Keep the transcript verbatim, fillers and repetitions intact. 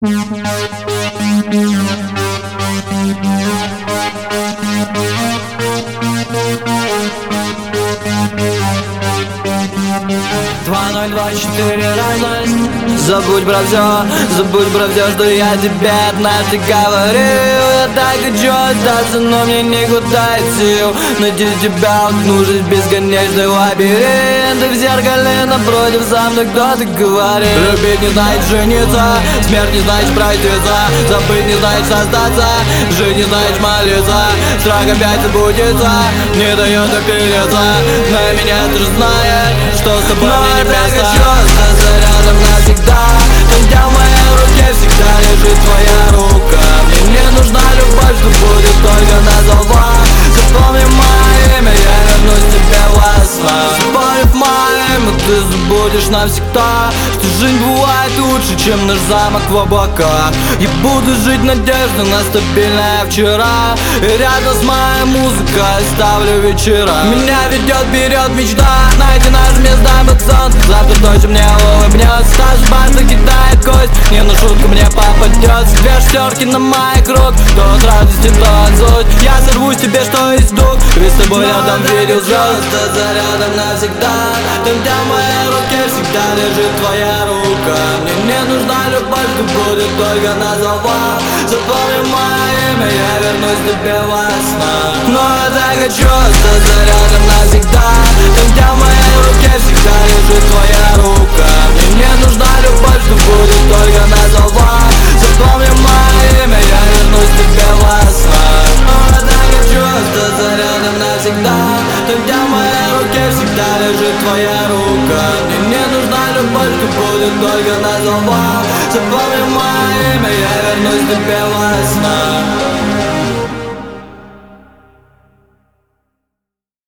Два ноль два четыре разность. Забудь про все, забудь про все, что я тебе однажды говорил. Я так хочу остаться, но мне не хватает сил найти тебя, уткнувшись в бесконечный лабиринт. И в зеркале напротив со мной кто-то говорит: любить не значит жениться, смерть не значит проститься, забыть не значит остаться, жить не значит молиться. Страх опять забудется, не дает опилиться. На меня ты же знаешь, что с тобой мне не место. Я хочу остаться рядом навсегда, там, где в моей руке всегда лежит твоя рука. Мне не нужна любовь, что будет только на словах. Запомни мое имя, я вернусь тебе во снах. Запомнив мое имя, ты забудешь навсегда, что жизнь бывает лучше, чем наш замок в облаках. Я буду жить надеждой на стабильное вчера, и рядом с моей музыкой ставлю вечера. Меня ведет вперед мечта, найти наше место под солнцем. Завтра точно мне улыбнется, старший бар закидает кость, не на шутку мне попадется. Две шестерки на моих рук, то от радости, то от злости. Я сорвусь тебе, что есть дух, ведь с тобой рядом видел звезд. Остаться рядом навсегда, там, где в моей руке всегда лежит твоя рука. Мне не нужна любовь, что будет только на словах. Запомни мое имя, я вернусь тебе во снах. Но я так хочу остаться рядом навсегда, там, где в моей руке всегда лежит твоя рука. Мне не нужна любовь, что будет только на словах. Запомни мое имя, я вернусь тебе во снах. Но я так хочу остаться рядом навсегда, там, где в моей руке всегда лежит твоя рука. Мне не нужна любовь, что будет только на словах. Запомни мое имя, я вернусь тебе во снах.